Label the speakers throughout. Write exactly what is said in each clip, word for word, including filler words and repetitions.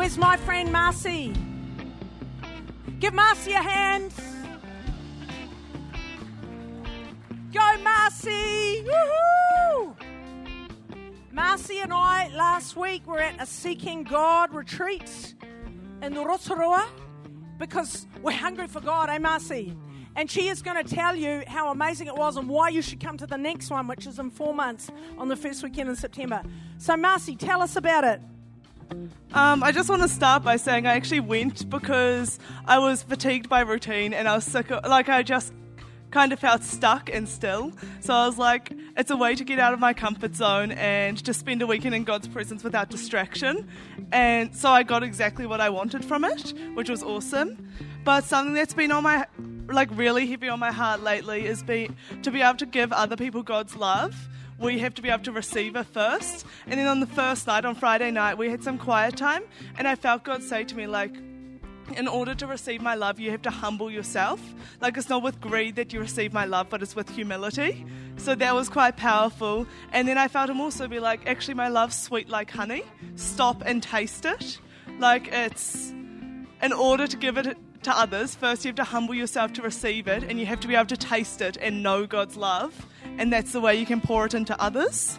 Speaker 1: Where's my friend Marcy? Give Marcy a hand. Go, Marcy! Woohoo! Marcy and I, last week, were at a Seeking God retreat in Rotorua because we're hungry for God, eh, Marcy? And she is going to tell you how amazing it was and why you should come to the next one, which is in four months on the first weekend in September. So, Marcy, tell us about it.
Speaker 2: Um, I just want to start by saying I actually went because I was fatigued by routine and I was sick of, like, I just kind of felt stuck and still. So I was like, it's a way to get out of my comfort zone and to spend a weekend in God's presence without distraction. And so I got exactly what I wanted from it, which was awesome. But something that's been on my, like, really heavy on my heart lately is be, to be able to give other people God's love. We have to be able to receive it first. And then on the first night, on Friday night, we had some quiet time. And I felt God say to me, like, in order to receive my love, you have to humble yourself. Like, it's not with greed that you receive my love, but it's with humility. So that was quite powerful. And then I felt him also be like, actually, my love's sweet like honey. Stop and taste it. Like, it's, in order to give it to others, first you have to humble yourself to receive it, and you have to be able to taste it and know God's love. And that's the way you can pour it into others.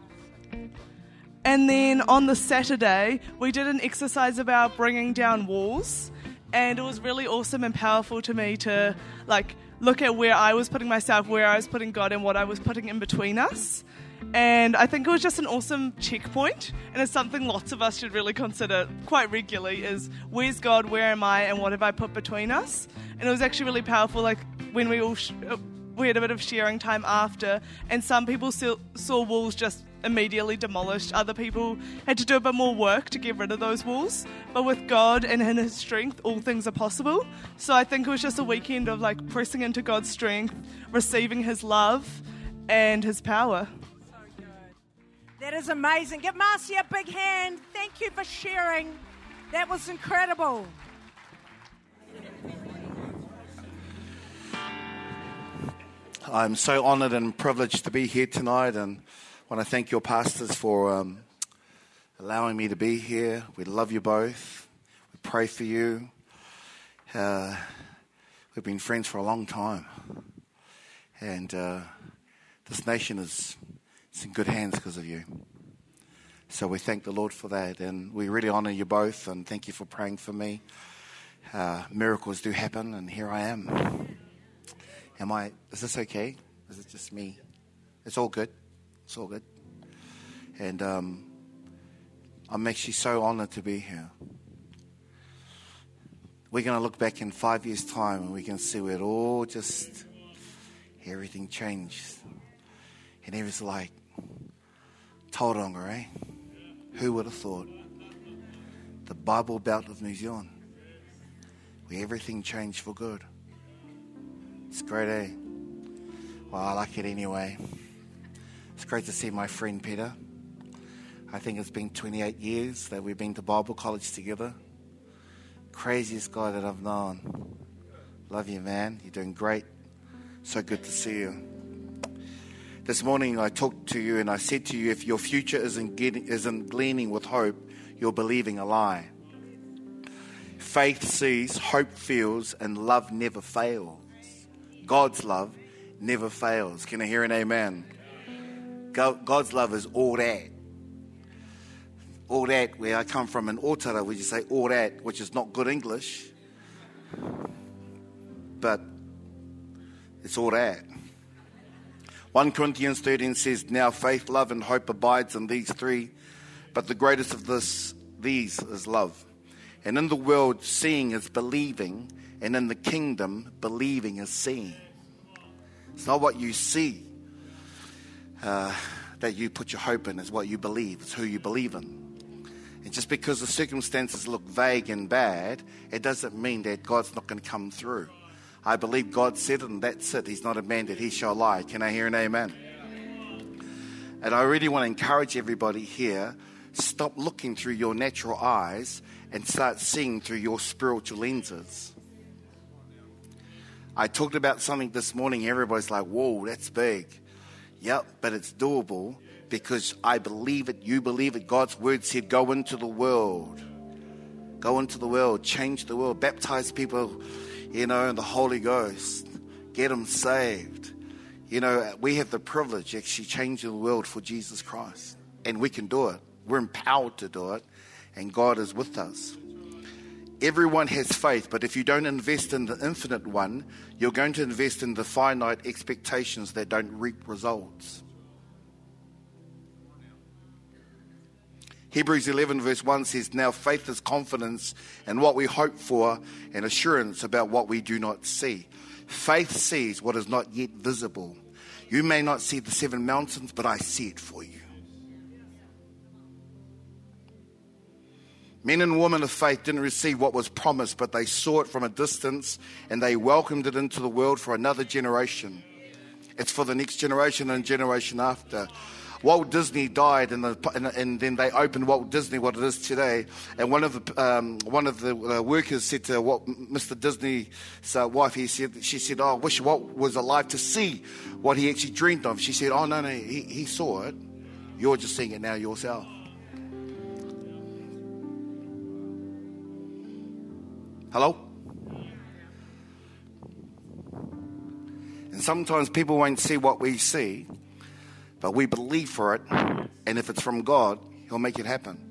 Speaker 2: And then on the Saturday, we did an exercise about bringing down walls. And it was really awesome and powerful to me to, like, look at where I was putting myself, where I was putting God, and what I was putting in between us. And I think it was just an awesome checkpoint. And it's something lots of us should really consider quite regularly is, where's God, where am I, and what have I put between us? And it was actually really powerful, like, when we all... Sh- we had a bit of sharing time after, and some people saw, saw walls just immediately demolished. Other people had to do a bit more work to get rid of those walls. But with God and in His strength, all things are possible. So I think it was just a weekend of, like, pressing into God's strength, receiving His love and His power.
Speaker 1: So good. That is amazing. Give Marcy a big hand. Thank you for sharing. That was incredible.
Speaker 3: I'm so honoured and privileged to be here tonight, and I want to thank your pastors for um, allowing me to be here. We love you both. We pray for you. Uh, we've been friends for a long time, and uh, this nation is it's in good hands because of you. So we thank the Lord for that, and we really honour you both, and thank you for praying for me. Uh, miracles do happen, and here I am. Am I, is this okay? Is it just me? It's all good. It's all good. And um, I'm actually so honored to be here. We're going to look back in five years' time and we can see where it all just, everything changed. And it was like, Tauranga, eh? Who would have thought? The Bible Belt of New Zealand, where everything changed for good. It's great, eh? Well, I like it anyway. It's great to see my friend Peter. I think it's been twenty-eight years that we've been to Bible college together. Craziest guy that I've known. Love you, man. You're doing great. So good to see you. This morning I talked to you and I said to you, if your future isn't getting, isn't gleaning with hope, you're believing a lie. Faith sees, hope feels, and love never fails. God's love never fails. Can I hear an amen? God's love is all that. All that, where I come from in Otara, we just say all that, which is not good English. But it's all that. First Corinthians thirteen says, now faith, love, and hope abides in these three. But the greatest of this, these is love. And in the world, seeing is believing. And in the kingdom, believing is seeing. It's not what you see uh, that you put your hope in. It's what you believe. It's who you believe in. And just because the circumstances look vague and bad, it doesn't mean that God's not going to come through. I believe God said it, and that's it. He's not a man that he shall lie. Can I hear an amen? And I really want to encourage everybody here, stop looking through your natural eyes and start seeing through your spiritual lenses. I talked about something this morning. Everybody's like, whoa, that's big. Yep, but it's doable because I believe it. You believe it. God's word said, go into the world Go into the world, change the world, baptize people, you know, in the Holy Ghost. Get them saved. You know, we have the privilege of actually changing the world for Jesus Christ. And we can do it. We're empowered to do it. And God is with us. Everyone has faith, but if you don't invest in the infinite one, you're going to invest in the finite expectations that don't reap results. Hebrews eleven verse one says, now faith is confidence in what we hope for and assurance about what we do not see. Faith sees what is not yet visible. You may not see the seven mountains, but I see it for you. Men and women of faith didn't receive what was promised, but they saw it from a distance and they welcomed it into the world for another generation. It's for the next generation and generation after. Walt Disney died, and, the, and, and then they opened Walt Disney, what it is today. And one of the um, one of the uh, workers said to Walt, Mister Disney's uh, wife, he said, she said, "Oh, I wish Walt was alive to see what he actually dreamed of." She said, "Oh no, no, he, he saw it. You're just seeing it now yourself." Hello? And sometimes people won't see what we see, but we believe for it, and if it's from God, He'll make it happen.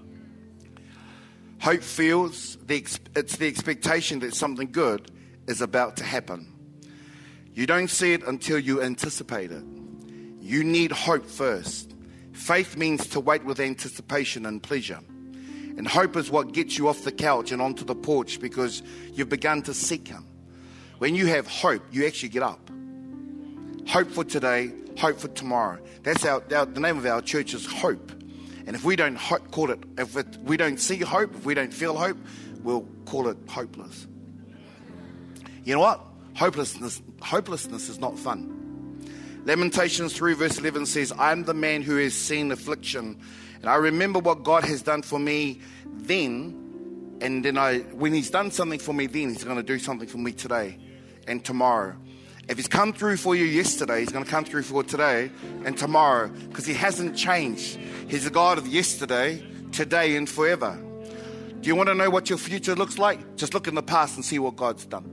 Speaker 3: Hope feels the ex- it's the expectation that something good is about to happen. You don't see it until you anticipate it. You need hope first. Faith means to wait with anticipation and pleasure. And hope is what gets you off the couch and onto the porch because you've begun to seek Him. When you have hope, you actually get up. Hope for today, hope for tomorrow. That's our, our the name of our church is Hope. And if we don't ho- call it, if it, we don't see hope, if we don't feel hope, we'll call it hopeless. You know what? Hopelessness, hopelessness is not fun. Lamentations three verse eleven says, I am the man who has seen affliction. And I remember what God has done for me then. And then I, when He's done something for me then, He's going to do something for me today and tomorrow. If He's come through for you yesterday, He's going to come through for today and tomorrow because He hasn't changed. He's the God of yesterday, today, and forever. Do you want to know what your future looks like? Just look in the past and see what God's done.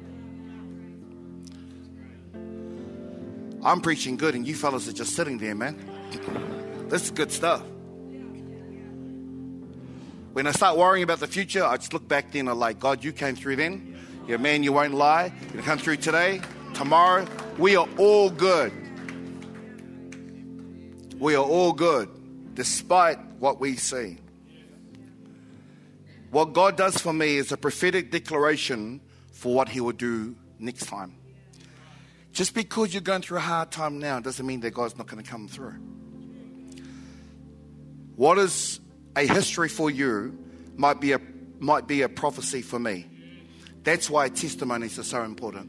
Speaker 3: I'm preaching good and you fellas are just sitting there, man. This is good stuff. When I start worrying about the future, I just look back then and I'm like, God, you came through then. You're a man, you won't lie. You're going to come through today, tomorrow. We are all good. We are all good, despite what we see. What God does for me is a prophetic declaration for what He will do next time. Just because you're going through a hard time now doesn't mean that God's not going to come through. What is a history for you might be a might be a prophecy for me. That's why testimonies are so important.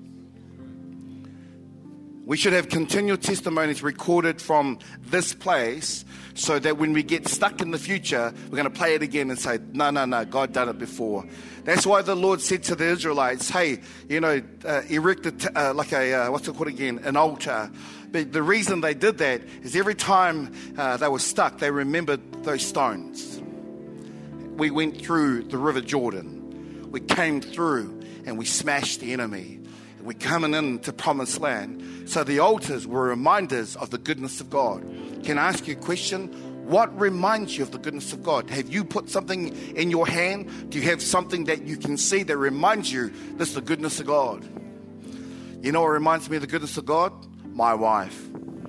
Speaker 3: We should have continual testimonies recorded from this place so that when we get stuck in the future, we're going to play it again and say, no, no, no, God done it before. That's why the Lord said to the Israelites, hey, you know, uh, erect a t- uh, like a, uh, what's it called again, an altar. But the reason they did that is every time uh, they were stuck, they remembered those stones. We went through the River Jordan. We came through and we smashed the enemy. We're coming into promised land. So the altars were reminders of the goodness of God. Can I ask you a question? What reminds you of the goodness of God? Have you put something in your hand? Do you have something that you can see that reminds you this is the goodness of God? You know what reminds me of the goodness of God? My wife.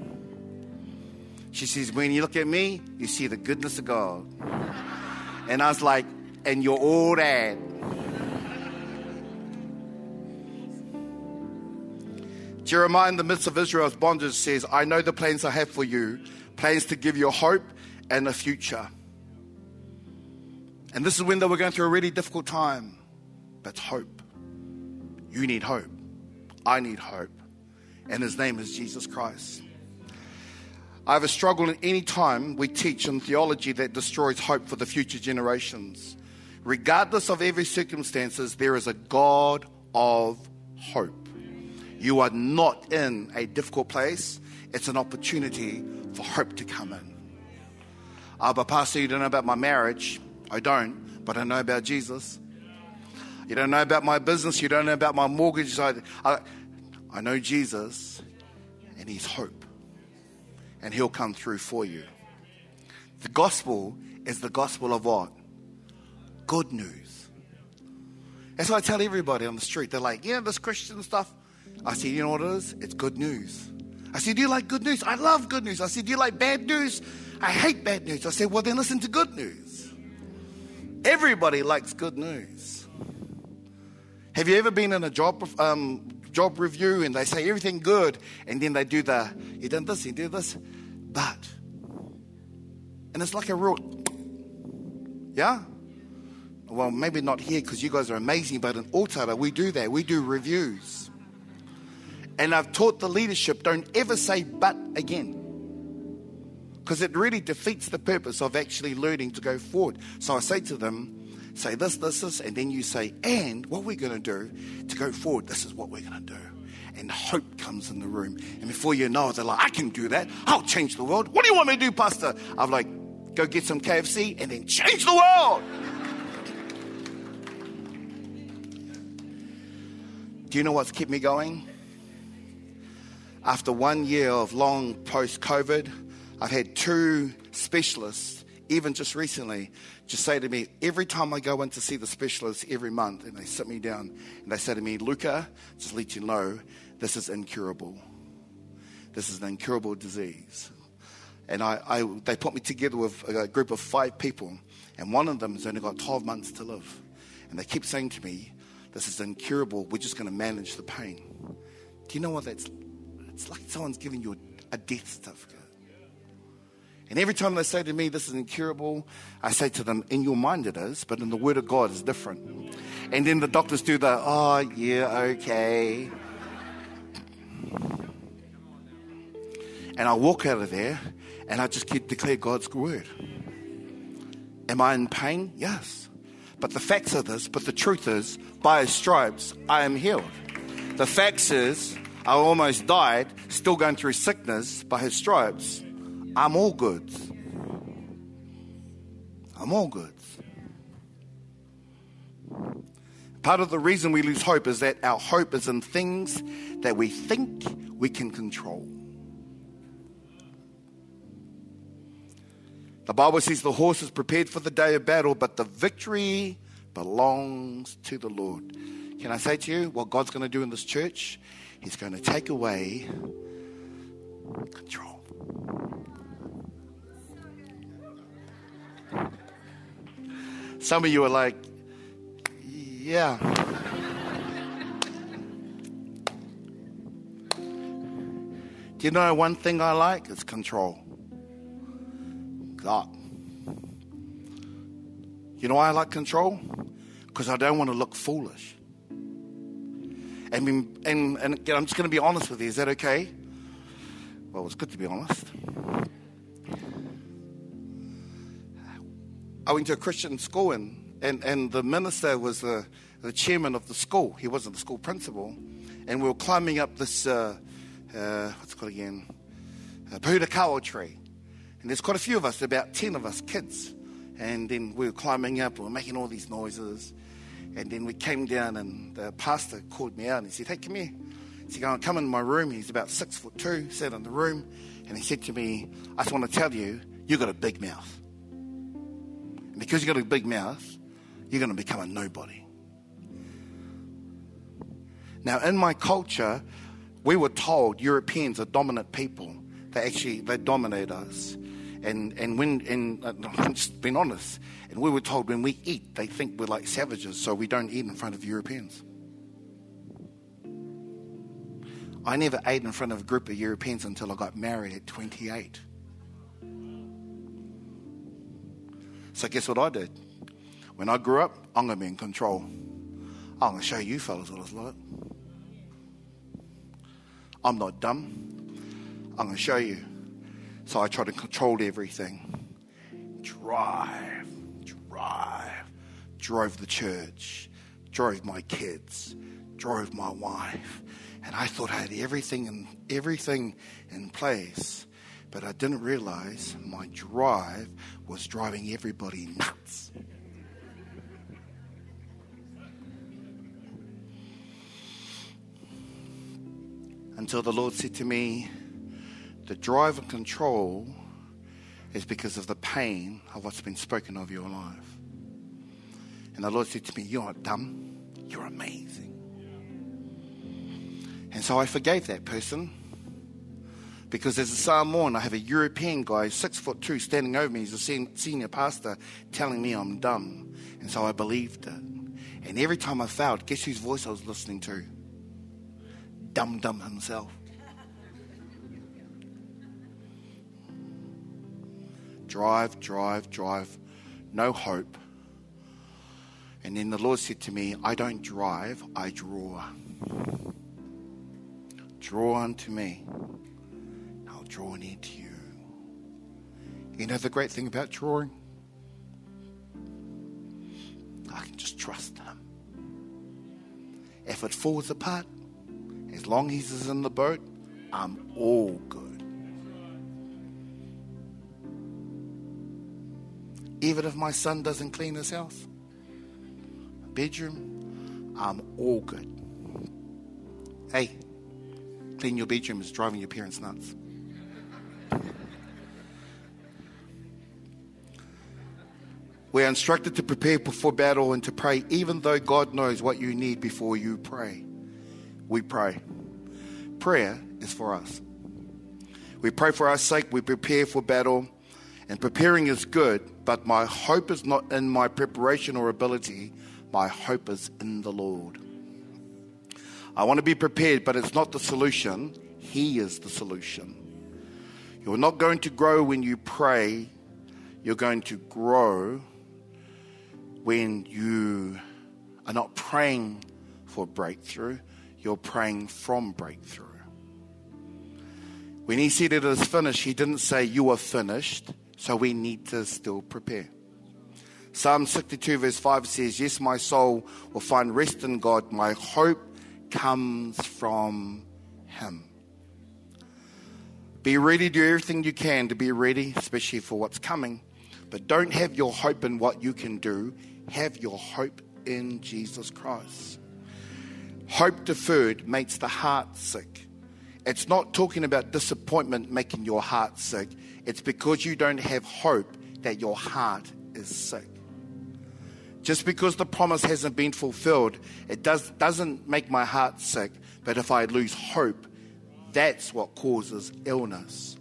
Speaker 3: She says, when you look at me, you see the goodness of God. And I was like, and you're all that. Jeremiah in the midst of Israel's bondage says, I know the plans I have for you, plans to give you a hope and a future. And this is when they were going through a really difficult time. But hope. You need hope. I need hope. And His name is Jesus Christ. I have a struggle in any time we teach in theology that destroys hope for the future generations. Regardless of every circumstances, there is a God of hope. You are not in a difficult place. It's an opportunity for hope to come in. Uh, but Pastor, you don't know about my marriage. I don't. but I know about Jesus. You don't know about my business. You don't know about my mortgage. I, I, I know Jesus, and he's hope. And he'll come through for you. The gospel is the gospel of what? Good news. That's what I tell everybody on the street. They're like, yeah, this Christian stuff. I said, you know what it is? It's good news. I said, do you like good news? I love good news. I said, do you like bad news? I hate bad news. I said, well, then listen to good news. Everybody likes good news. Have you ever been in a job um, job review and they say everything good, and then they do the, you done this, you did this, but, and it's like a real, yeah? Well, maybe not here because you guys are amazing, but in Otara, we do that. We do reviews. And I've taught the leadership, don't ever say but again. Because it really defeats the purpose of actually learning to go forward. So I say to them, say this, this, this, and then you say, and what we're going to do to go forward, this is what we're going to do. And hope comes in the room. And before you know it, they're like, I can do that. I'll change the world. What do you want me to do, Pastor? I'm like, go get some K F C and then change the world. Do you know what's kept me going? After one year of long post-COVID, I've had two specialists, even just recently, just say to me, every time I go in to see the specialist every month, and they sit me down, and they say to me, Luca, just let you know, this is incurable. This is an incurable disease. And I, I, they put me together with a group of five people, and one of them has only got twelve months to live. And they keep saying to me, this is incurable, we're just going to manage the pain. Do you know what that's like? It's like someone's giving you a, a death certificate. And every time they say to me, this is incurable, I say to them, in your mind it is, but in the Word of God it's different. And then the doctors do the, oh, yeah, okay. And I walk out of there, and I just keep declare God's Word. Am I in pain? Yes. But the facts are this, but the truth is, by His stripes, I am healed. The facts is, I almost died, still going through sickness. By His stripes, I'm all good. I'm all good. Part of the reason we lose hope is that our hope is in things that we think we can control. The Bible says the horse is prepared for the day of battle, but the victory belongs to the Lord. Can I say to you what God's going to do in this church? He's going to take away control. Some of you are like, yeah. Do you know one thing I like? It's control. God. You know why I like control? Because I don't want to look foolish. And, and, and I'm just going to be honest with you. Is that okay? Well, it's good to be honest. I went to a Christian school, and, and, and the minister was the, the chairman of the school. He wasn't the school principal. And we were climbing up this, uh, uh, what's it called again? Uh, Pahutakawa tree. And there's quite a few of us, about ten of us kids. And then we were climbing up, we were making all these noises. And then we came down, and the pastor called me out, and he said, hey, come here. He said, come in my room. He's about six foot two, sat in the room. And he said to me, I just want to tell you, you've got a big mouth. And because you've got a big mouth, you're going to become a nobody. Now, in my culture, we were told Europeans are dominant people. They actually, they dominate us. And and when, and I'm just being honest, and we were told when we eat, they think we're like savages, so we don't eat in front of Europeans. I never ate in front of a group of Europeans until I got married at twenty-eight. So guess what I did? When I grew up, I'm going to be in control. I'm going to show you fellas what it's like. I'm not dumb. I'm going to show you. So I tried to control everything. Drive, drive, drove the church, drove my kids, drove my wife. And I thought I had everything in, everything in place. But I didn't realize my drive was driving everybody nuts. until the Lord said to me, the drive and control is because of the pain of what's been spoken of your life. And the Lord said to me, you're not dumb, you're amazing. And so I forgave that person, because as a Samoan, I have a European guy, six foot two, standing over me. He's a senior pastor, telling me I'm dumb. And so I believed it. And every time I failed, guess whose voice I was listening to? Dum Dum himself. Drive, drive, drive, no hope. And then the Lord said to me, I don't drive, I draw. Draw unto me, I'll draw near to you. You know the great thing about drawing? I can just trust him. If it falls apart, as long as he's in the boat, I'm all good. Even if my son doesn't clean his house, bedroom, I'm all good. Hey, clean your bedroom is driving your parents nuts. We're instructed to prepare for battle and to pray, even though God knows what you need before you pray. We pray. Prayer is for us. We pray for our sake. We prepare for battle. And preparing is good, but my hope is not in my preparation or ability. My hope is in the Lord. I want to be prepared, but it's not the solution. He is the solution. You're not going to grow when you pray. You're going to grow when you are not praying for breakthrough. You're praying from breakthrough. When he said it is finished, he didn't say you are finished, so we need to still prepare. Psalm sixty-two verse five says, yes, my soul will find rest in God. My hope comes from him. Be ready, do everything you can to be ready, especially for what's coming. But don't have your hope in what you can do. Have your hope in Jesus Christ. Hope deferred makes the heart sick. It's not talking about disappointment making your heart sick. It's because you don't have hope that your heart is sick. Just because the promise hasn't been fulfilled, it does, doesn't make my heart sick. But if I lose hope, that's what causes illness.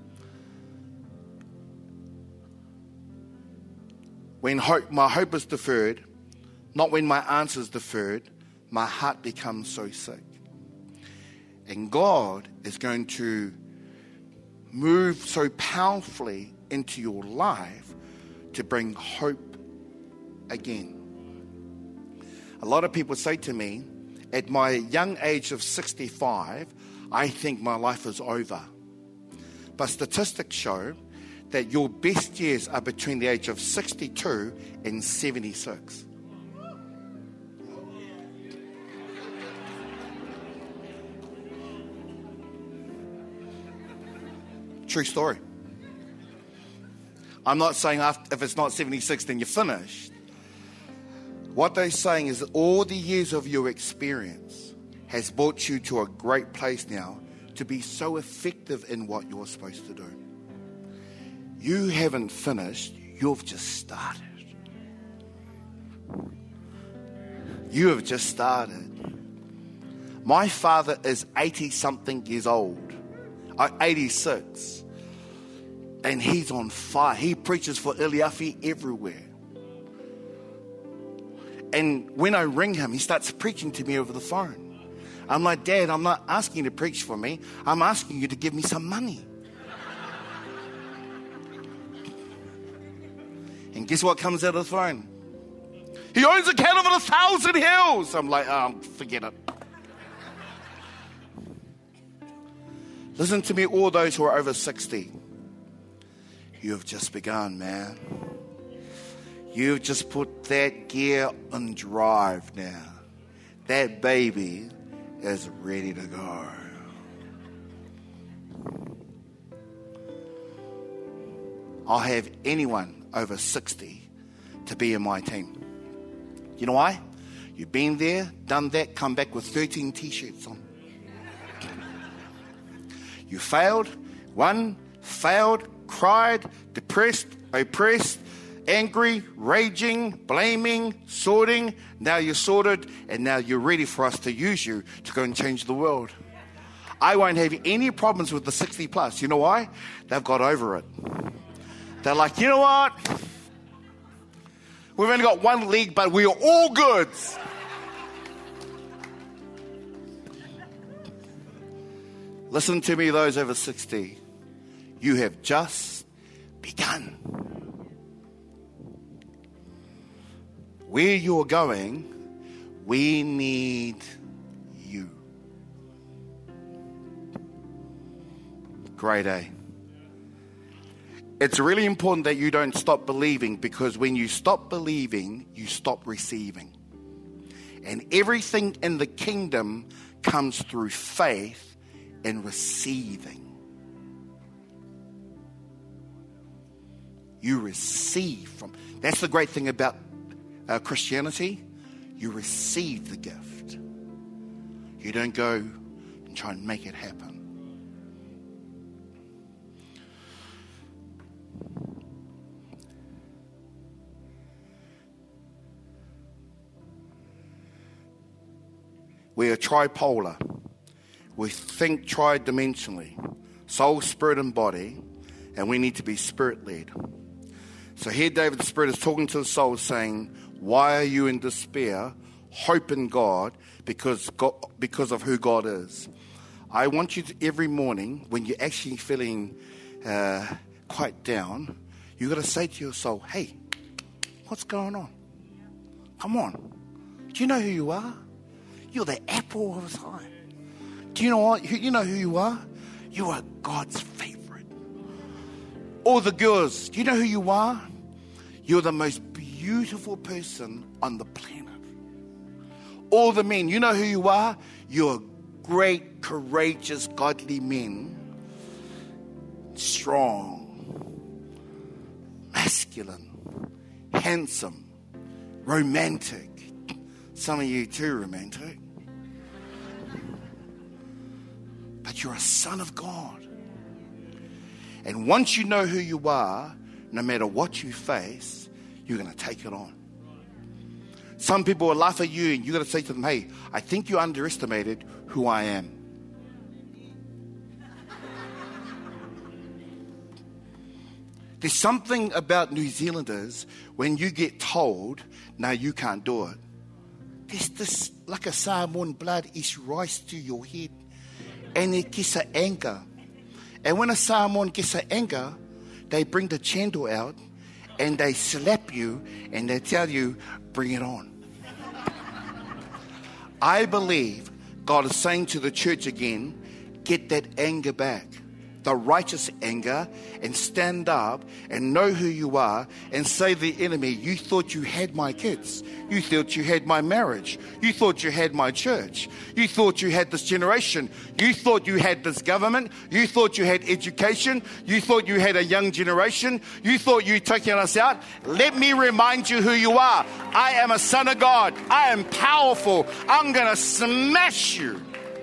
Speaker 3: When hope, my hope is deferred, not when my answer is deferred, my heart becomes so sick. And God is going to move so powerfully into your life to bring hope again. A lot of people say to me, at my young age of sixty-five, I think my life is over. But statistics show that your best years are between the age of sixty-two and seventy-six. True story. I'm not saying after, if it's not seventy-six, then you're finished. What they're saying is that all the years of your experience has brought you to a great place now to be so effective in what you're supposed to do. You haven't finished, you've just started. You have just started. My father is eighty-something years old. eighty-six. And he's on fire. He preaches for Iliafi everywhere. And when I ring him, he starts preaching to me over the phone. I'm like, Dad, I'm not asking you to preach for me. I'm asking you to give me some money. And guess what comes out of the phone? He owns a cattle of a thousand hills. I'm like, oh, forget it. Listen to me, all those who are over sixty. You have just begun, man. You've just put that gear on drive now. That baby is ready to go. I'll have anyone over sixty to be in my team. You know why? You've been there, done that, come back with thirteen t-shirts on. You failed, won, failed, cried, depressed, oppressed, angry, raging, blaming, sorting. Now you're sorted, and now you're ready for us to use you to go and change the world. I won't have any problems with the sixty plus. You know why? They've got over it. They're like, you know what? We've only got one leg, but we are all good. Listen to me, those over sixty. You have just begun. Where you're going, we need you. Great, eh? It's really important that you don't stop believing, because when you stop believing, you stop receiving. And everything in the kingdom comes through faith and receiving. You receive from. That's the great thing about uh, Christianity. You receive the gift. You don't go and try and make it happen. We are tripolar. We think tri-dimensionally. Soul, spirit, and body. And we need to be spirit-led. So here David the Spirit is talking to the soul saying, why are you in despair? Hope in God because, God, because of who God is. I want you to, every morning, when you're actually feeling uh, quite down, you've got to say to your soul, hey, what's going on? Come on. Do you know who you are? You're the apple of his eye. Do you know what? You know who you are? You are God's favorite. All the girls, do you know who you are? You're the most beautiful person on the planet. All the men, you know who you are? You're great, courageous, godly men. Strong, masculine, handsome, romantic. Some of you too romantic. But you're a son of God. And once you know who you are, no matter what you face, you're going to take it on. Some people will laugh at you and you've got to say to them, hey, I think you underestimated who I am. There's something about New Zealanders when you get told, no, you can't do it. There's this, like a Samoan blood is rise to your head. And it gets an anger. And when a Samoan gets an anger, they bring the candle out and they slap you and they tell you, bring it on. I believe God is saying to the church again, get that anger back. The righteous anger, and stand up and know who you are and say to the enemy, you thought you had my kids. You thought you had my marriage. You thought you had my church. You thought you had this generation. You thought you had this government. You thought you had education. You thought you had a young generation. You thought you were taking us out. Let me remind you who you are. I am a son of God. I am powerful. I'm going to smash you.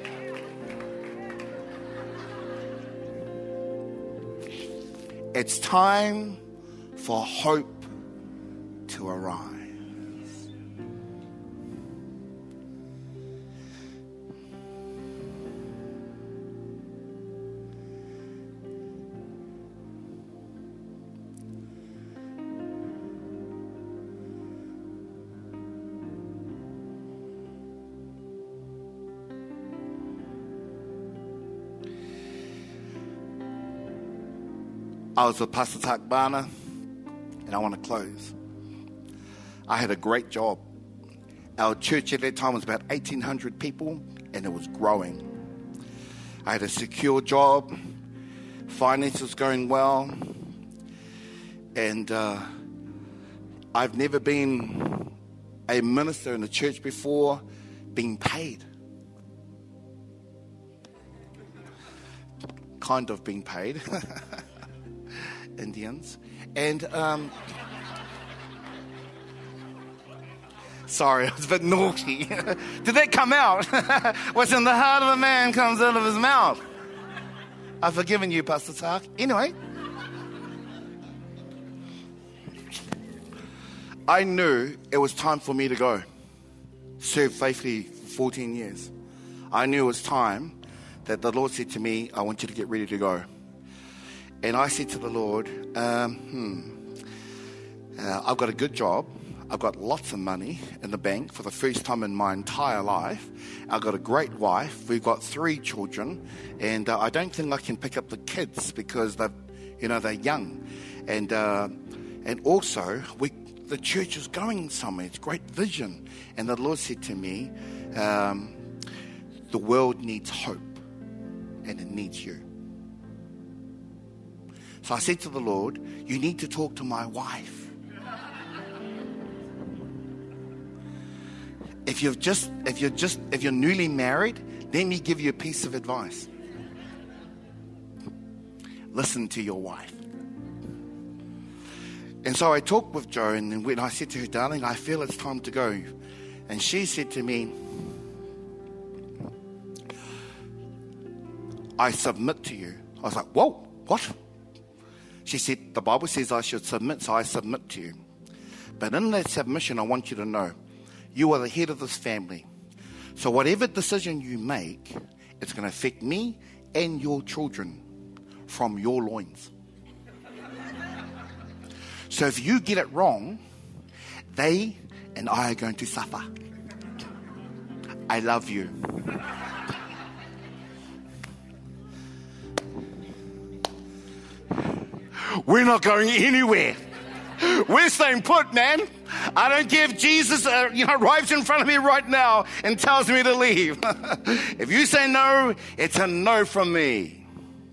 Speaker 3: It's time for hope to arise. I was with Pastor Tak Bana, and I want to close. I had a great job. Our church at that time was about eighteen hundred people, and it was growing. I had a secure job, finances going well, and uh, I've never been a minister in a church before being paid. Kind of being paid. Indians. And, um, sorry, I was a bit naughty. Did that come out? What's in the heart of a man comes out of his mouth. I've forgiven you, Pastor Tak. Anyway, I knew it was time for me to go. Served faithfully for fourteen years. I knew it was time that the Lord said to me, I want you to get ready to go. And I said to the Lord, um, hmm, uh, I've got a good job. I've got lots of money in the bank for the first time in my entire life. I've got a great wife. We've got three children. And uh, I don't think I can pick up the kids because they're, you know, they're young. And uh, and also, we, the church is going somewhere. It's great vision. And the Lord said to me, um, the world needs hope. And it needs you. So I said to the Lord, you need to talk to my wife. If you've just, if you're just, if you're newly married, let me give you a piece of advice. Listen to your wife. And so I talked with Jo, and when I said to her, darling, I feel it's time to go. And she said to me, I submit to you. I was like, whoa, what? She said, the Bible says I should submit, so I submit to you. But in that submission, I want you to know, you are the head of this family. So whatever decision you make, it's going to affect me and your children from your loins. So if you get it wrong, they and I are going to suffer. I love you. We're not going anywhere. We're staying put, man. I don't care if Jesus uh, you know, arrives in front of me right now and tells me to leave. If you say no, it's a no from me.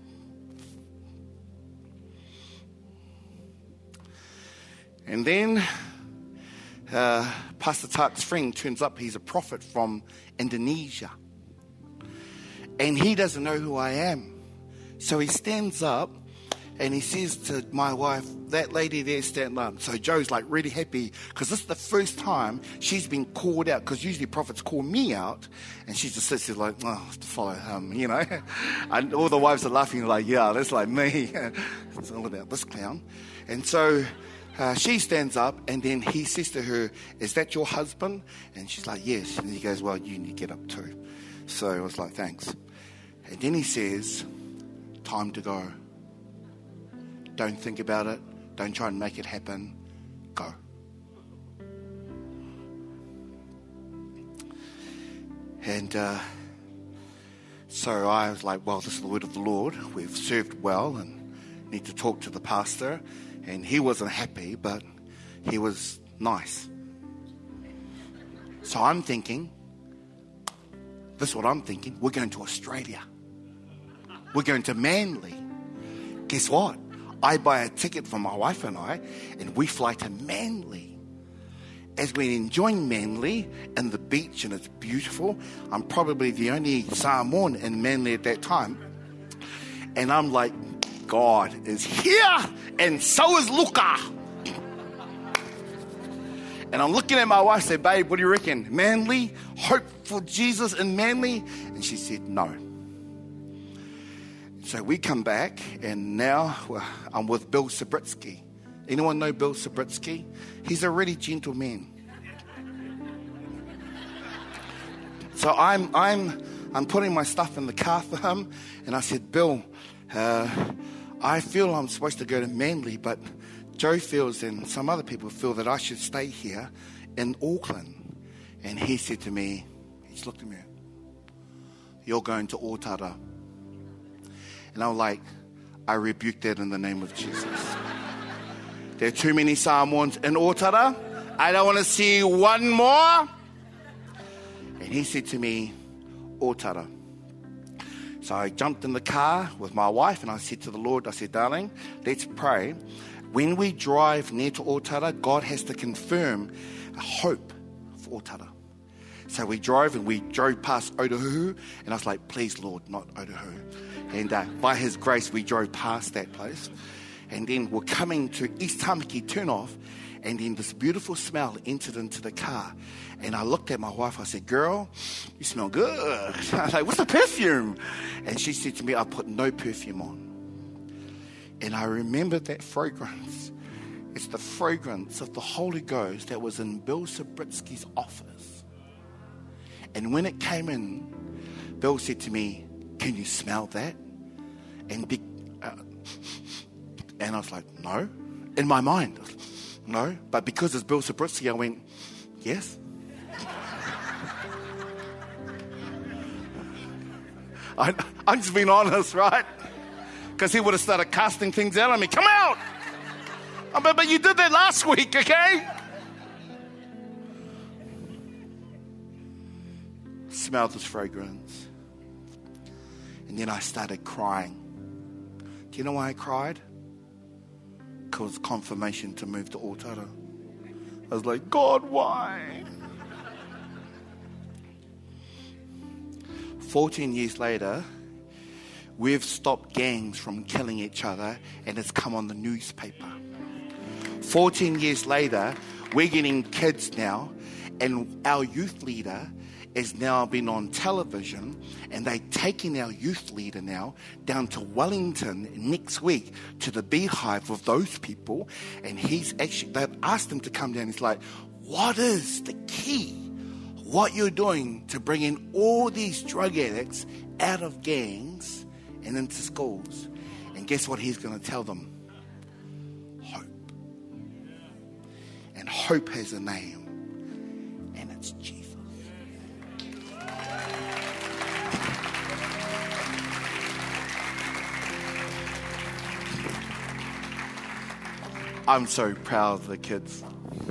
Speaker 3: And then uh, Pastor Tak's friend turns up. He's a prophet from Indonesia. And he doesn't know who I am. So he stands up and he says to my wife, that lady there stand up. So Jo's like really happy because this is the first time she's been called out, because usually prophets call me out. And she just sits there like, oh, I have to follow him, you know. And all the wives are laughing like, yeah, that's like me. It's all about this clown. And so uh, she stands up and then he says to her, is that your husband? And she's like, yes. And he goes, well, you need to get up too. So I was like, thanks. And then he says, time to go. Don't think about it. Don't try and make it happen. Go. And uh, so I was like, well, this is the word of the Lord. We've served well and need to talk to the pastor. And he wasn't happy, but he was nice. So I'm thinking, this is what I'm thinking. We're going to Australia. We're going to Manly. Guess what? I buy a ticket for my wife and I, and we fly to Manly. As we're enjoying Manly and the beach, and it's beautiful. I'm probably the only Samoan in Manly at that time. And I'm like, God is here, and so is Luca. And I'm looking at my wife and say, babe, what do you reckon? Manly? Hope for Jesus in Manly? And she said, no. So we come back, and now well, I'm with Bill Sabritsky. Anyone know Bill Sabritsky? He's a really gentle man. So I'm I'm I'm putting my stuff in the car for him, and I said, Bill, uh, I feel I'm supposed to go to Manly, but Jo feels and some other people feel that I should stay here in Auckland. And he said to me, he just looked at me, you're going to Otara. And I'm like, I rebuke that in the name of Jesus. There are too many Samoans in Otara. I don't want to see one more. And he said to me, Otara. So I jumped in the car with my wife and I said to the Lord, I said, darling, let's pray. When we drive near to Otara, God has to confirm a hope for Otara. So we drove and we drove past Otahuhu, and I was like, please, Lord, not Otahuhu. And uh, by his grace, we drove past that place. And then we're coming to East Tamaki turnoff, And then this beautiful smell entered into the car. And I looked at my wife. I said, girl, you smell good. I was like, what's the perfume? And she said to me, I put no perfume on. And I remembered that fragrance. It's the fragrance of the Holy Ghost that was in Bill Subritsky's office. And when it came in, Bill said to me, can you smell that? And, be, uh, and I was like, no. In my mind, I was like, no. But because it's Bill Subritsky, I went, yes. I, I'm just being honest, right? Because he would have started casting things out on me. Come out! Oh, but, but you did that last week, okay? Smelled this fragrance. And then I started crying. Do you know why I cried? Because confirmation to move to Otara. I was like, God, why? fourteen years later, we've stopped gangs from killing each other, and it's come on the newspaper. fourteen years later, we're getting kids now, and our youth leader is now been on television, and they're taking our youth leader now down to Wellington next week to the beehive with those people, and he's actually, they've asked him to come down. He's like, what is the key? What you're doing to bring in all these drug addicts out of gangs and into schools? And guess what he's going to tell them? Hope. And hope has a name, and it's Jesus. I'm so proud of the kids.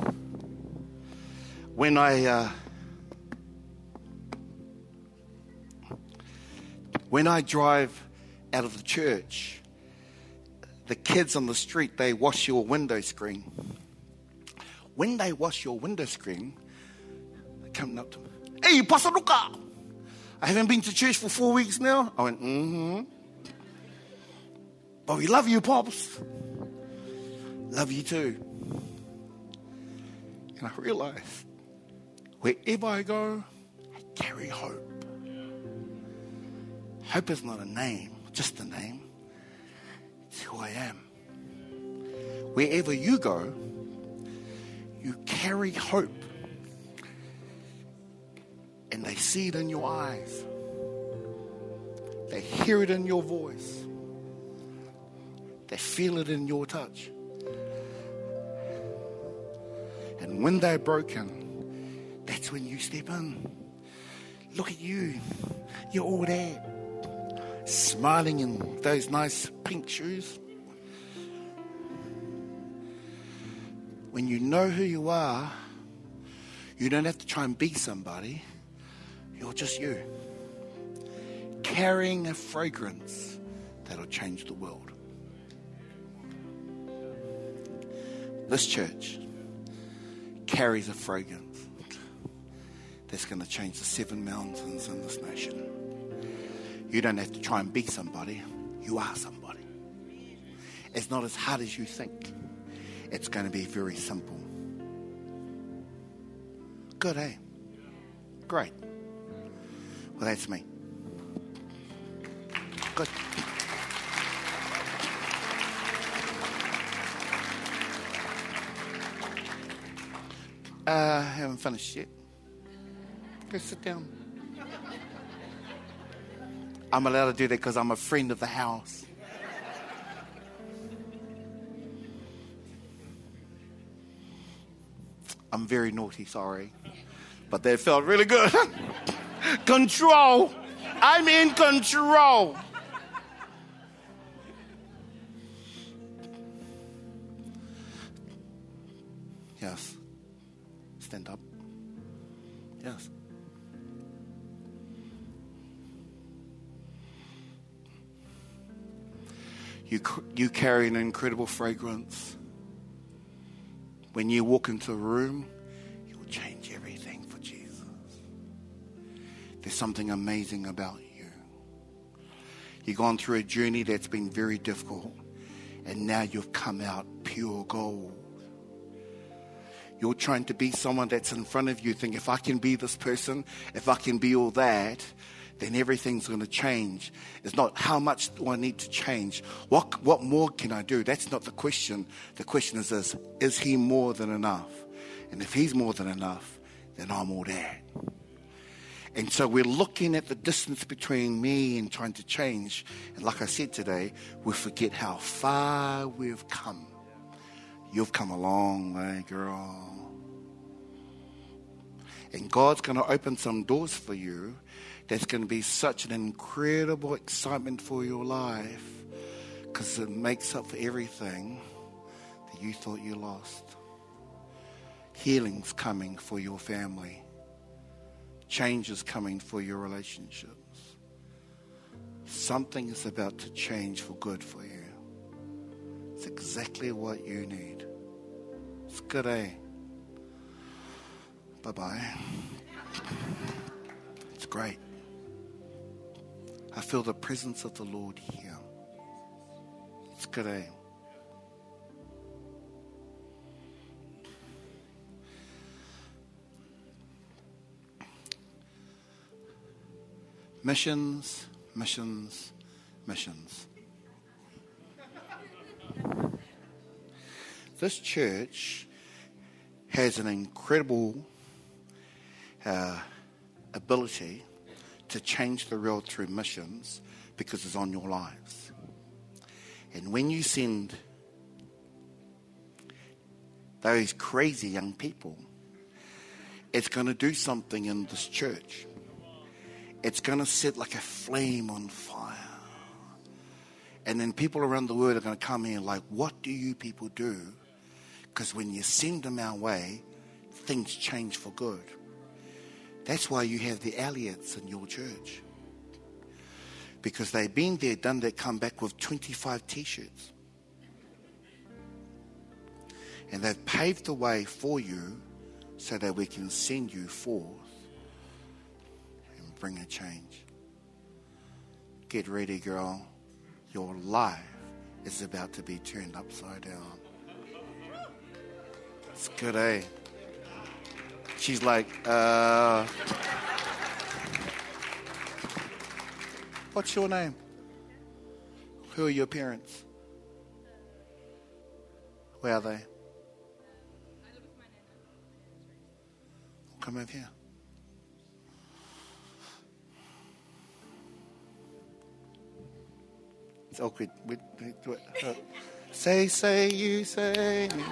Speaker 3: When I uh, when I drive out of the church, the kids on the street, they wash your window screen. When they wash your window screen, they come up to me. Hey, Pastor Luca, I haven't been to church for four weeks now. I went, mm-hmm. But we love you, Pops. Love you too. And I realized wherever I go, I carry hope. Hope is not a name, just a name. It's who I am. Wherever you go, you carry hope. And they see it in your eyes. They hear it in your voice. They feel it in your touch. And when they're broken, that's when you step in. Look at you. You're all there. Smiling in those nice pink shoes. When you know who you are, you don't have to try and be somebody. You're just you. Carrying a fragrance that'll change the world. This church carries a fragrance that's going to change the seven mountains in this nation. You don't have to try and be somebody. You are somebody. It's not as hard as you think. It's going to be very simple. Good, eh? Great. Well, that's me. Good. Uh, I haven't finished yet. Go sit down. I'm allowed to do that because I'm a friend of the house. I'm very naughty, sorry. But that felt really good. Control. I'm in control. Yes. Stand up. Yes. You, you carry an incredible fragrance. When you walk into a room, you'll change everything for Jesus. There's something amazing about you. You've gone through a journey that's been very difficult, and now you've come out pure gold. You're trying to be someone that's in front of you, think if I can be this person, if I can be all that, then everything's going to change. It's not how much do I need to change. What what more can I do? That's not the question. The question is this, is he more than enough? And if he's more than enough, then I'm all that. And so we're looking at the distance between me and trying to change. And like I said today, we forget how far we've come. You've come a long way, girl. And God's going to open some doors for you that's going to be such an incredible excitement for your life, because it makes up for everything that you thought you lost. Healing's coming for your family. Change is coming for your relationships. Something is about to change for good for you. It's exactly what you need. It's good, eh? Bye-bye. It's great. I feel the presence of the Lord here. It's good, eh? Missions, missions, missions. This church has an incredible uh, ability to change the world through missions because it's on your lives. And when you send those crazy young people, it's going to do something in this church. It's going to set like a flame on fire. And then people around the world are going to come in like, what do you people do? Because when you send them our way, things change for good. That's why you have the Elliots in your church. Because they've been there, done that, come back with twenty-five T-shirts. And they've paved the way for you so that we can send you forth and bring a change. Get ready, girl. Your life is about to be turned upside down. It's good, eh? She's like, uh... what's your name? Who are your parents? Where are they? Come over here. It's awkward. We, we, we, uh, say, say, you say. Me.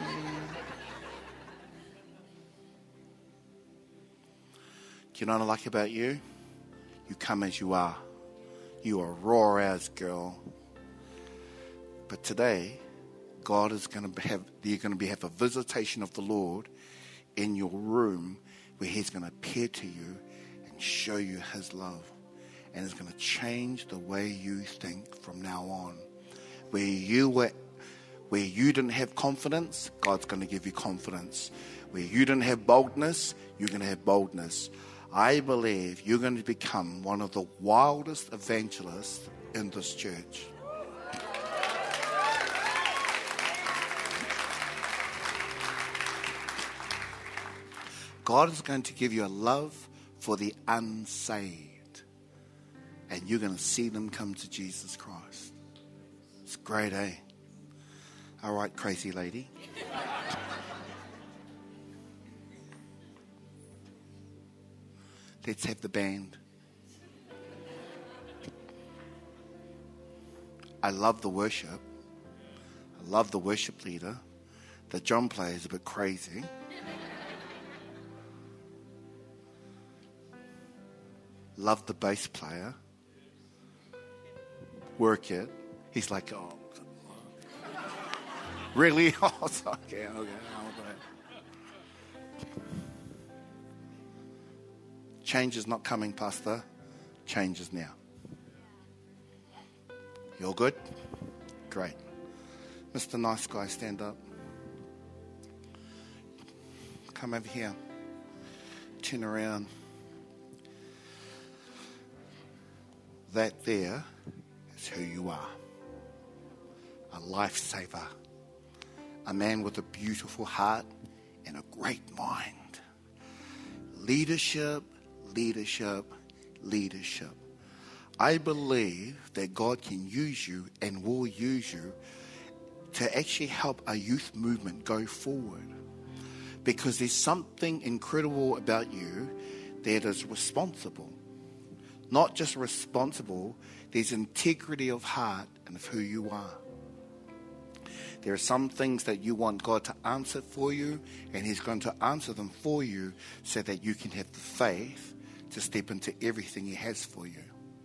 Speaker 3: Do you know what I like about you? You come as you are. You are raw as, girl. But today, God is going to have, you're going to be, have a visitation of the Lord in your room where he's going to appear to you and show you his love. And it's going to change the way you think from now on. Where you were, where you didn't have confidence, God's going to give you confidence. Where you didn't have boldness, you're going to have boldness. I believe you're going to become one of the wildest evangelists in this church. God is going to give you a love for the unsaved. And you're going to see them come to Jesus Christ. It's great, eh? All right, crazy lady. Let's have the band. I love the worship. I love the worship leader. The drum player is a bit crazy. Love the bass player. Work it. He's like, oh, really? Oh, okay, okay. Change is not coming, Pastor. Change is now. You're good? Great. Mister Nice Guy, stand up. Come over here. Turn around. That there is who you are. A lifesaver. A man with a beautiful heart and a great mind. Leadership, leadership, leadership. I believe that God can use you and will use you to actually help a youth movement go forward. Because there's something incredible about you that is responsible. Not just responsible, there's integrity of heart and of who you are. There are some things that you want God to answer for you, and He's going to answer them for you so that you can have the faith to step into everything He has for you.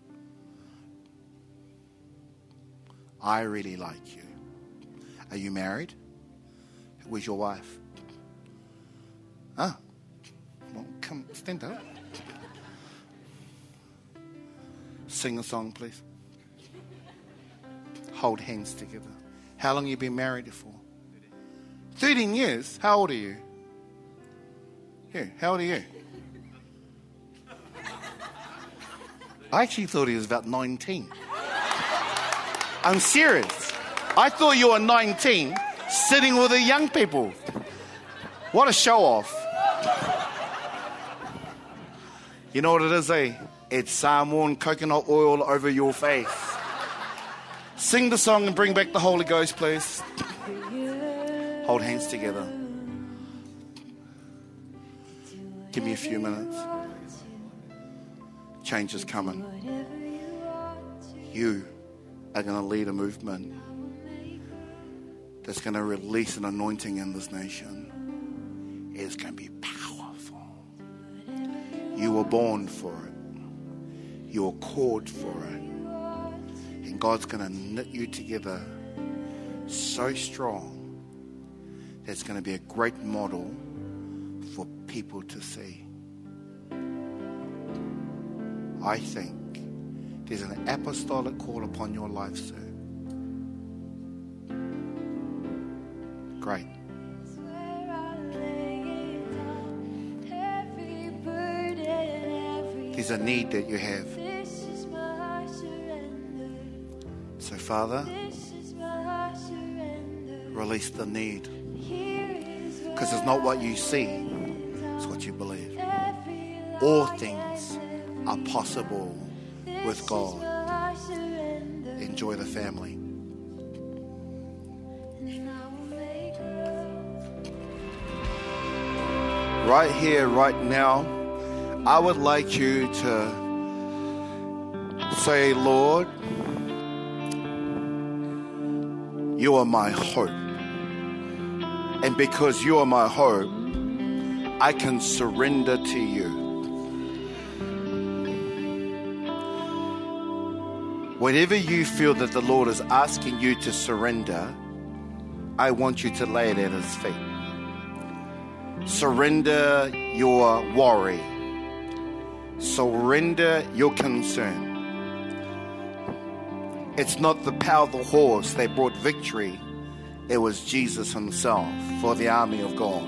Speaker 3: I really like you. Are you married? Where's your wife? Ah, well, come, stand up. Sing a song, please. Hold hands together. How long have you been married for? thirteen years? How old are you? Yeah, how old are you? I actually thought he was about nineteen. I'm serious. I thought you were nineteen, sitting with the young people. What a show off. You know what it is, eh? It's Samoan coconut oil over your face. Sing the song and bring back the Holy Ghost, please. Hold hands together. Give me a few minutes. Change is coming. You are going to lead a movement that's going to release an anointing in this nation. It's going to be powerful. You were born for it. You were called for it. And God's going to knit you together so strong that it's going to be a great model for people to see. I think there's an apostolic call upon your life, sir. Great. There's a need that you have. So, Father, release the need. Because it's not what you see, it's what you believe. All things are possible with God. Enjoy the family. Right here, right now, I would like you to say, Lord, you are my hope. And because you are my hope, I can surrender to you. Whatever you feel that the Lord is asking you to surrender, I want you to lay it at His feet. Surrender your worry. Surrender your concern. It's not the power of the horse that brought victory. It was Jesus Himself for the army of God.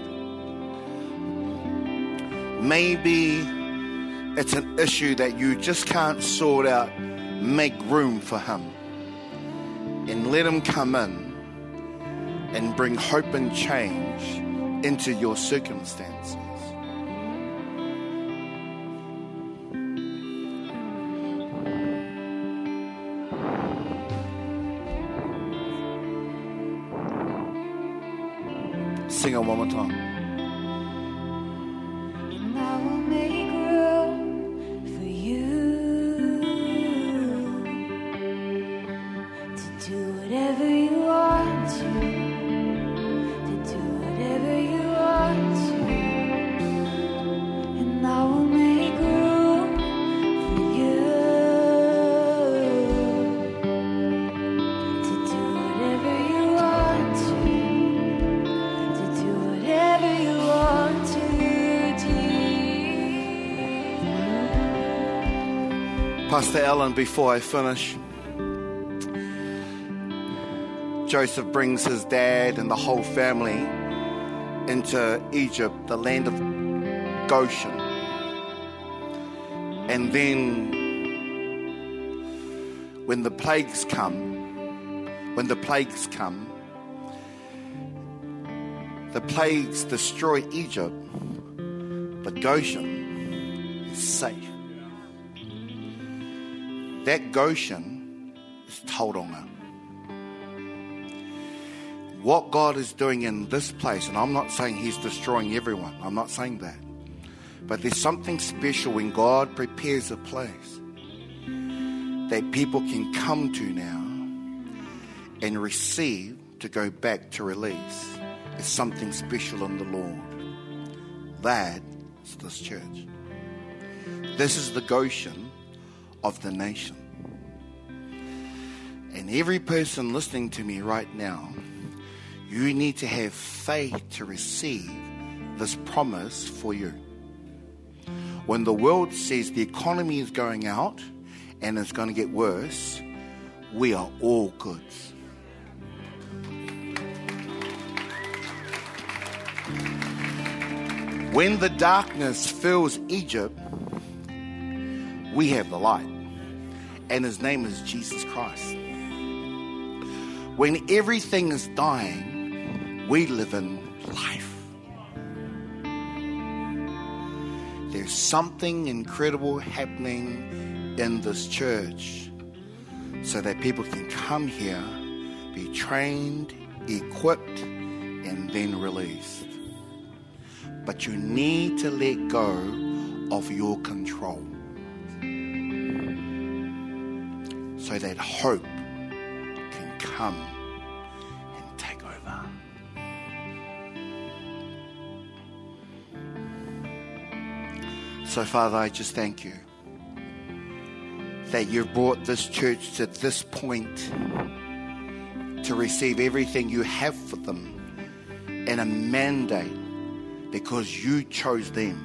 Speaker 3: Maybe it's an issue that you just can't sort out. Make room for Him and let Him come in and bring hope and change into your circumstances. Sing it one more time.
Speaker 4: And I will make room for you to do whatever you want to, to do whatever you want to. And I will make room for you to do whatever you want to. Whatever you want to, Jesus.
Speaker 3: Pastor Alan, before I finish, Joseph brings his dad and the whole family into Egypt, the land of Goshen. And then when the plagues come, when the plagues come, The plagues destroy Egypt, but Goshen is safe. That Goshen is Tauranga. What God is doing in this place, and I'm not saying He's destroying everyone, I'm not saying that. But there's something special when God prepares a place that people can come to now and receive to go back to release. It's something special in the Lord. That is this church. This is the Goshen of the nation. And every person listening to me right now, you need to have faith to receive this promise for you. When the world says the economy is going out and it's going to get worse, we are all goods. When the darkness fills Egypt, we have the light. And His name is Jesus Christ. When everything is dying, we live in life. There's something incredible happening in this church so that people can come here, be trained, equipped, and then released. But you need to let go of your control so that hope can come and take over. So, Father, I just thank you that you've brought this church to this point to receive everything you have for them in a mandate, because you chose them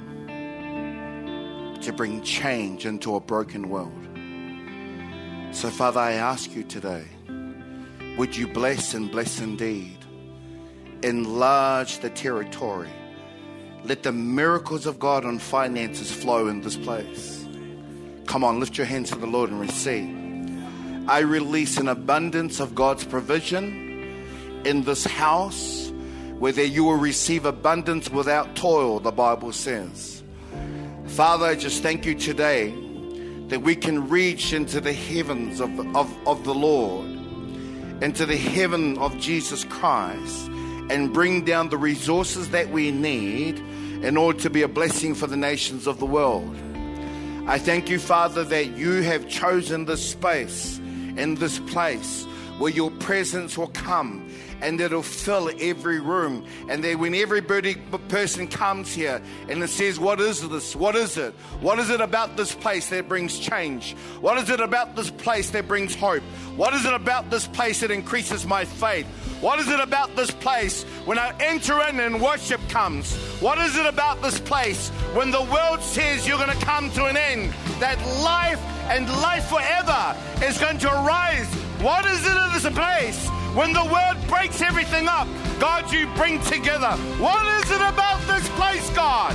Speaker 3: to bring change into a broken world. So, Father, I ask you today, would you bless and bless indeed? Enlarge the territory. Let the miracles of God on finances flow in this place. Come on, lift your hands to the Lord and receive. I release an abundance of God's provision in this house, whether you will receive abundance without toil, the Bible says. Father, I just thank you today that we can reach into the heavens of, of, of the Lord, into the heaven of Jesus Christ, and bring down the resources that we need in order to be a blessing for the nations of the world. I thank you, Father, that you have chosen this space and this place where your presence will come and it'll fill every room. And then when everybody person comes here and it says, what is this? What is it? What is it about this place that brings change? What is it about this place that brings hope? What is it about this place that increases my faith? What is it about this place when I enter in and worship comes? What is it about this place when the world says you're going to come to an end, that life and life forever is going to arise? What is it in this place when the world breaks everything up? God, you bring together. What is it about this place, God?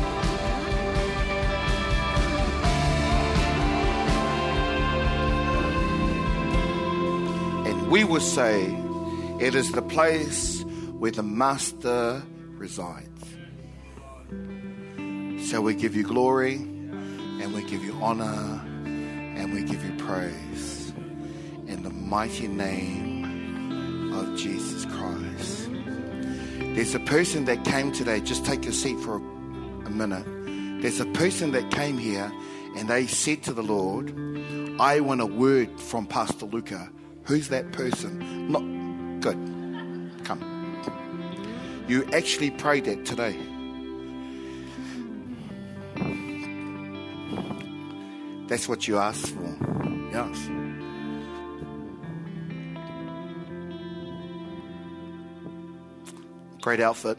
Speaker 3: And we will say, it is the place where the Master resides. So we give you glory, and we give you honor, and we give you praise. In the mighty name of Jesus Christ. There's a person that came today. Just take a seat for a minute. There's a person that came here, and they said to the Lord, I want a word from Pastor Luca. Who's that person? Not good. Come. You actually prayed that today. That's what you asked for. Yes. Great outfit.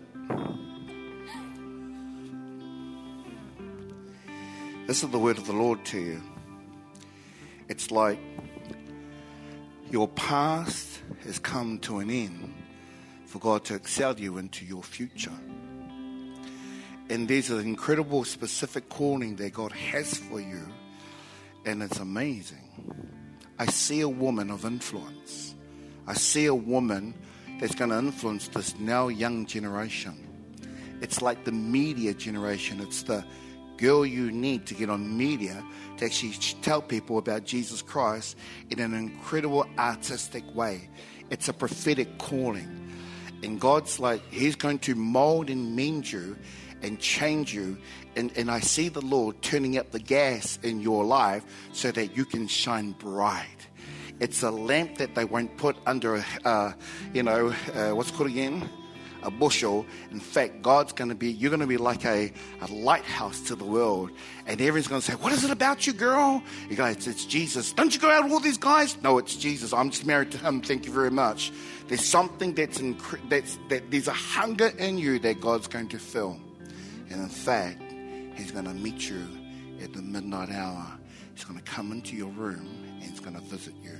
Speaker 3: This is the word of the Lord to you. It's like your past has come to an end for God to excel you into your future. And there's an incredible specific calling that God has for you, and it's amazing. I see a woman of influence. I see a woman that's going to influence this now young generation. It's like the media generation. It's the girl you need to get on media to actually tell people about Jesus Christ in an incredible artistic way. It's a prophetic calling. And God's like, He's going to mold and mend you and change you. And, and I see the Lord turning up the gas in your life so that you can shine bright. It's a lamp that they won't put under, a, uh, you know, uh, what's it called again? A bushel. In fact, God's going to be, you're going to be like a, a lighthouse to the world. And everyone's going to say, what is it about you, girl? You go, it's, it's Jesus. Don't you go out with all these guys? No, it's Jesus. I'm just married to Him. Thank you very much. There's something that's, incre- that's that there's a hunger in you that God's going to fill. And in fact, He's going to meet you at the midnight hour. He's going to come into your room and He's going to visit you.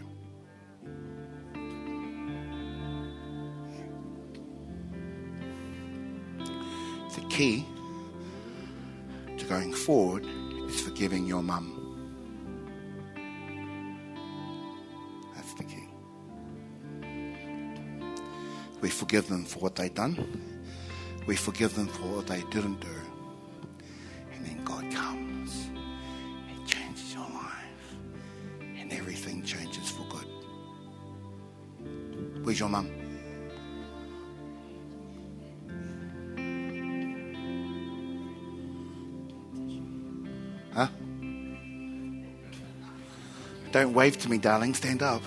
Speaker 3: The key to going forward is forgiving your mum. That's the key. We forgive them for what they've done. We forgive them for what they didn't do. And then God comes and changes your life. And everything changes for good. Where's your mum? Huh? Don't wave to me, darling. Stand up.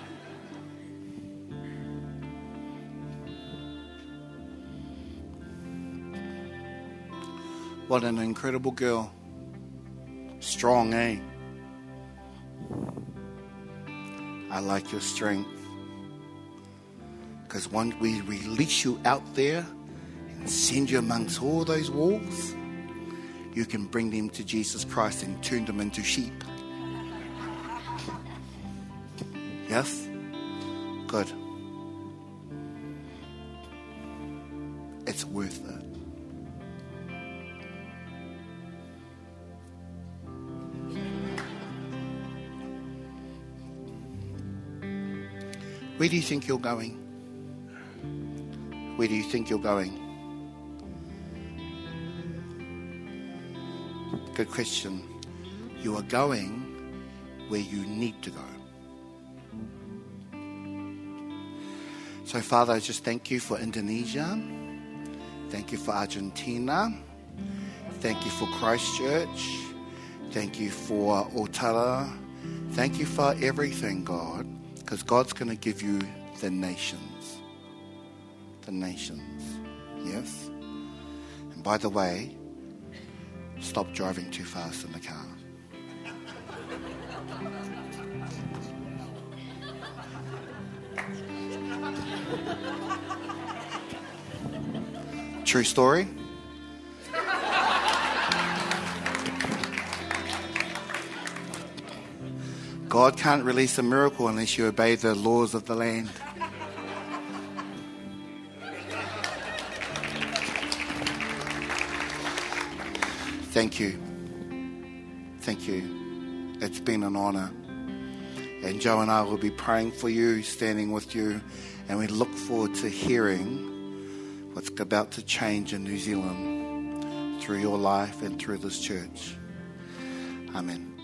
Speaker 3: What an incredible girl. Strong, eh? I like your strength. Because once we release you out there and send you amongst all those wolves, you can bring them to Jesus Christ and turn them into sheep. Yes? Good. It's worth it. Where do you think you're going? Where do you think you're going? Good question. You are going where you need to go. So, Father, I just thank you for Indonesia. Thank you for Argentina. Thank you for Christchurch. Thank you for Otara. Thank you for everything, God, because God's going to give you the nations. The nations. Yes? And by the way, stop driving too fast in the car. True story. God can't release a miracle unless you obey the laws of the land. Thank you. Thank you. It's been an honor. And Joe and I will be praying for you, standing with you, and we look forward to hearing what's about to change in New Zealand through your life and through this church. Amen.